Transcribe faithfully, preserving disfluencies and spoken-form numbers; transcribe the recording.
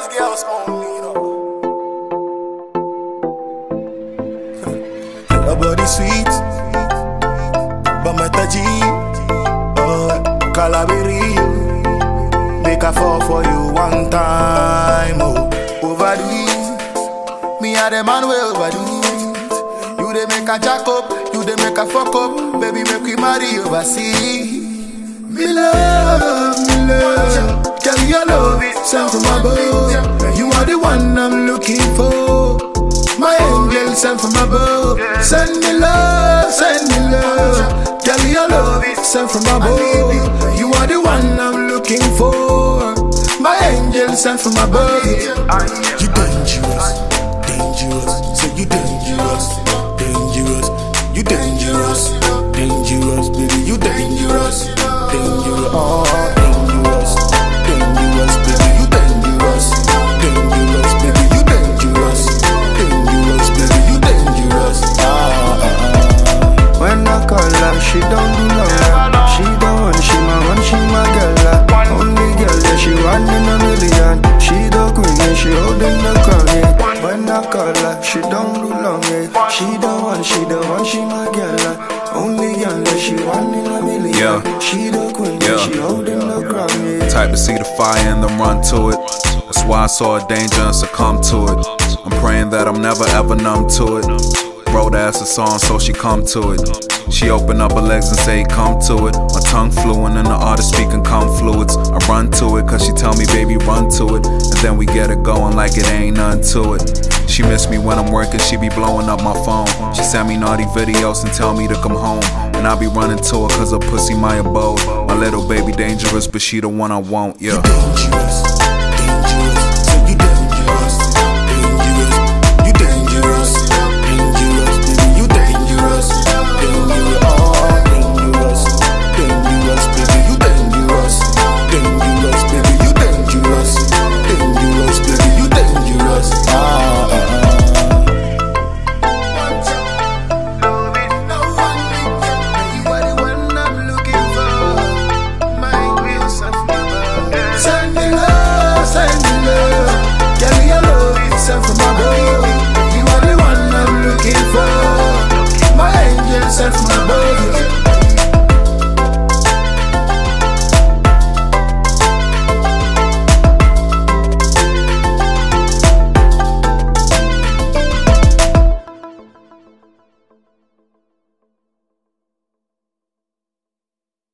these girls only, you know. Your body sweet, but my taji, oh, Calabari, make a fall for you one time, oh, overdo it. Me and the man will overdo it. You they make a jack up, you they make a fuck up, baby make we marry overseas. Me love, me love, girl your love it, sent from above. You are the one I'm looking for. My angel sent from above. Send me love, send me love. Girl your love it, sent from above. You are the one I'm looking for. My angel sent from above. You dangerous, dangerous. Say you dangerous, dangerous. You dangerous, dangerous, baby. You dangerous, dangerous. Oh, dangerous, dangerous, baby. You dangerous, dangerous, baby. You dangerous, dangerous, baby. You dangerous. Ah, ah, ah. When I call her, she don't do nothing. She don't want, she my one, she my girl. Only girl that she one in a million. She the queen and she holding the crown. Yeah. When I call her, she don't do long. Yeah. She the one, she the one, she my girl. Only girl that she one in a million. Yeah. She the queen Yeah. and she holding the crown. Yeah. Type to see the fire and then run to it. That's why I saw a danger and succumb to it. I'm praying that I'm never ever numb to it. Wrote her ass a song so she come to it. She opened up her legs and say come to it. My tongue fluent and the artist speaking confluence. I run to it cause she tell me baby run to it. And then we get it going like it ain't nothing to it. She miss me when I'm working, she be blowing up my phone. She send me naughty videos and tell me to come home. And I be running to her cause her pussy my abode. My little baby dangerous but she the one I want, yeah. You dangerous.